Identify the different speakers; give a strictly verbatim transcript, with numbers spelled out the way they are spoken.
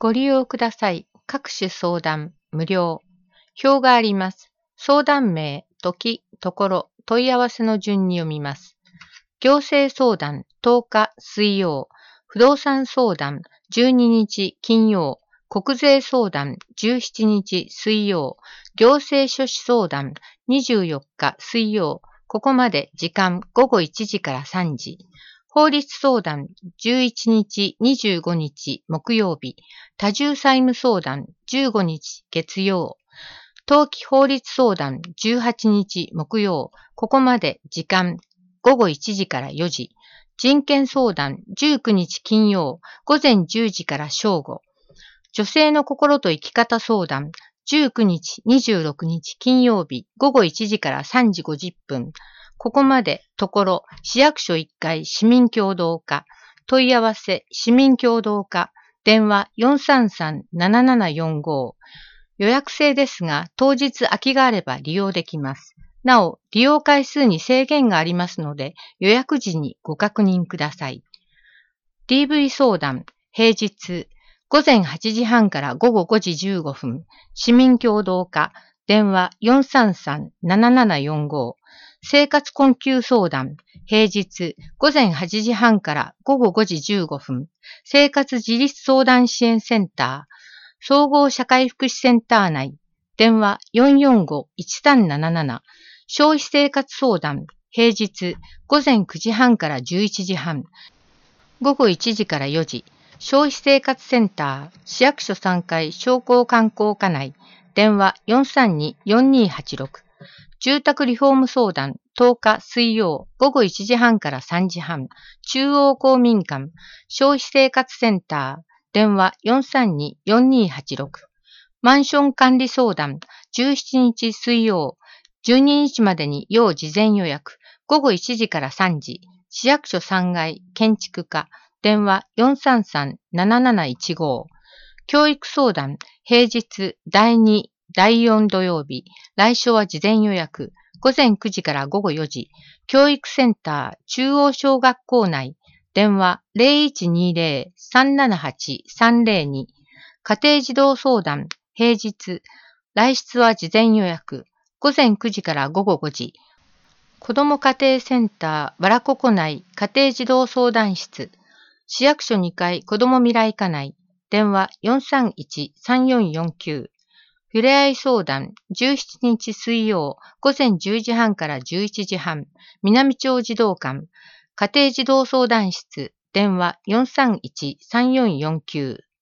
Speaker 1: ご利用ください。各種相談、無料。表があります。相談名、時、ところ、問い合わせの順に読みます。行政相談、とおか水曜。不動産相談、じゅうににち金曜。国税相談、じゅうしちにち水曜。行政書士相談、にじゅうよっか水曜。ここまで時間ごごいちじからさんじ。法律相談、じゅういちにちにじゅうごにち木曜日。多重債務相談、じゅうごにち月曜。登記法律相談、じゅうはちにち木曜。ここまで時間ごごいちじからよじ。人権相談、じゅうくにち金曜。午前じゅうじから正午。女性の心と生き方相談、じゅうくにち、にじゅうろくにち金曜日。午後いちじからさんじごじゅっぷん。ここまで、ところ、市役所いっかい市民協働課。問い合わせ、市民協働課。電話 よんさんさんななななよんご。予約制ですが、当日空きがあれば利用できます。なお、利用回数に制限がありますので、予約時にご確認ください。ディーブイ 相談、平日、ごぜんはちじはんからごごごじじゅうごふん、市民協働課。電話 よんさんさんななななよんご。生活困窮相談、平日、ごぜんはちじはんからごごごじじゅうごふん、生活自立相談支援センター、総合社会福祉センター内、電話 よんよんごいちさんなななな、消費生活相談、平日、ごぜんくじはんからじゅういちじはん、ごごいちじからよじ、消費生活センター、市役所さんがい商工観光課内、電話 よんさんによんにーはちろく、住宅リフォーム相談、とおか水曜、午後いちじはんからさんじはん、中央公民館、消費生活センター、電話 よんさんによんにーはちろく、マンション管理相談、じゅうしちにち水曜、じゅうににちまでに要事前予約、午後いちじからさんじ、市役所さんがい建築課、電話 よんさんさんなななないちご。教育相談、平日だいに、だいよん土曜日、来所は事前予約、ごぜんくじからごごよじ、教育センター中央小学校内、電話 ゼロいちにゼロ さんななはち さんゼロに、家庭児童相談、平日、来室は事前予約、ごぜんくじからごごごじ、子ども家庭センターわらここ内家庭児童相談室、市役所にかい子ども未来課内、電話 よんさんいちさんよんよんきゅう。ふれあい相談、じゅうしちにち水曜、午前じゅうじはんからじゅういちじはん、南町児童館、家庭児童相談室、電話 よんさんいちさんよんよんきゅう。